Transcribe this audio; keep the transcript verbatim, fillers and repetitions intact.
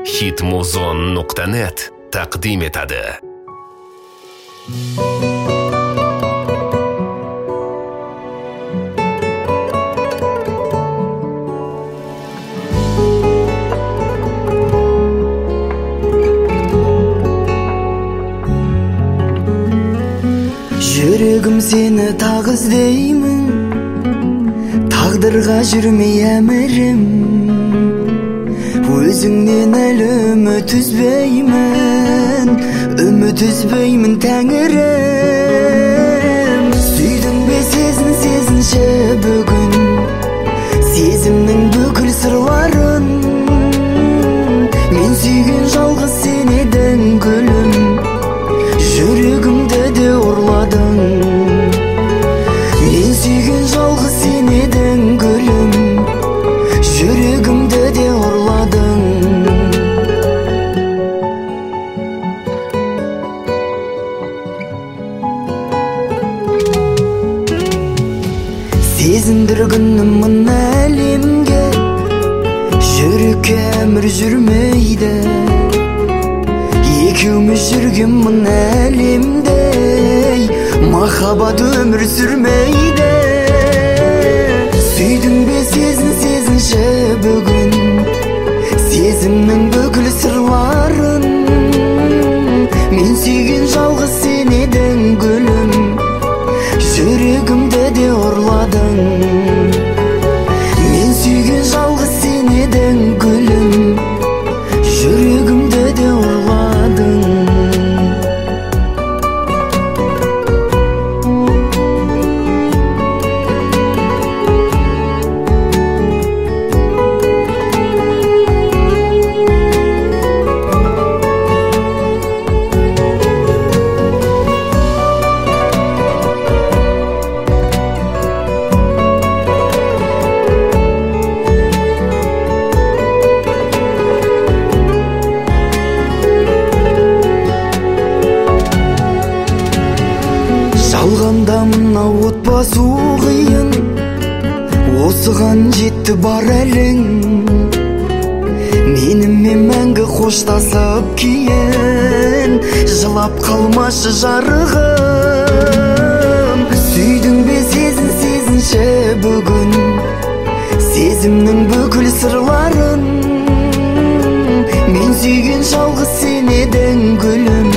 hitmuzon nuqta net taqdim etadi. Жүрегім сені тағы іздеймін, тағдырға жүрмей әмірім. Өзіңнен әлі үміт үзбеймін, үміт үзбеймін Тәңірім. Сүйдің бе сезін сезінше бүгін, сезімнің бүкіл сырларын. Мен сүйген жалғыз сен едің гүлім, жүрегімді де ұрладың. Мен сүйген жалғыз сен едің гүлім, жүрегімді де ұрладың. Сезіндіргінім мына әлемге, жүрекке әмір жүрмейді. Екеуміз жүрген мына әлемде, махаббат өмір сүрмейді. Сүйдің бе сезін сезінше бүгін, сезімнің бүкіл сырларын. Мен сүйген жалғыз сен едің гүлім, жүрегімді де ұрладың. Мен сүйген жалғыз сен едің гүлім, жүрегімді де ұрладың. Жалғанда мына от басу қиын, осыған жетті бар әлің. Менімен мәңгі қоштасып кейін, жылап қалмашы жарығым. Сүйдің бе сезін сезінше бүгін, сезімнің бүкіл сырларын. Мен сүйген жалғыз сен едің гүлім,